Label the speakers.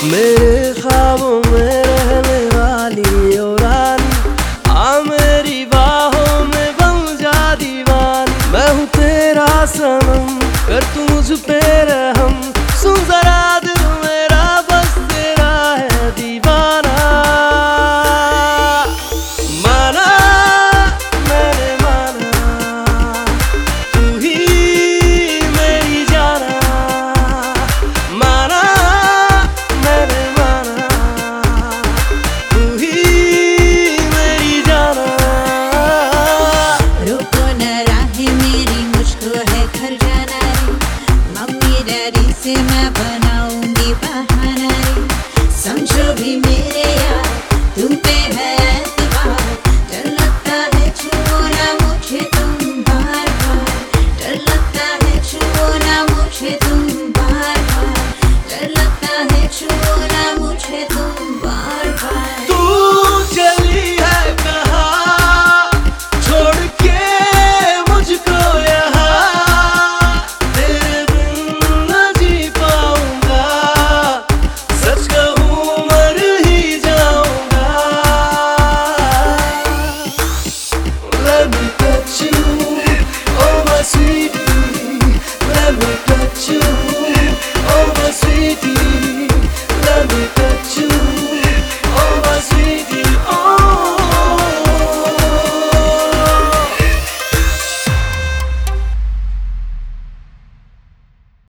Speaker 1: मेरे ख्वाबों में रहने वाली ओ रानी, आ मेरी बाहों में बन जा दीवानी। मैं हूँ तेरा सनम, कर तू मुझ पे रहम, सुन जरा दिल मेरा बस तेरा है दीवाना। माना मैंने माना, तू ही मेरी जाना। माना मैंने माना, तू ही मेरी जाना।
Speaker 2: रुको न राहे मेरी, मुझको है घर जाना रे। मम्मी डैडी से मैं बनाऊंगी बहाना रे। समझो भी मेरे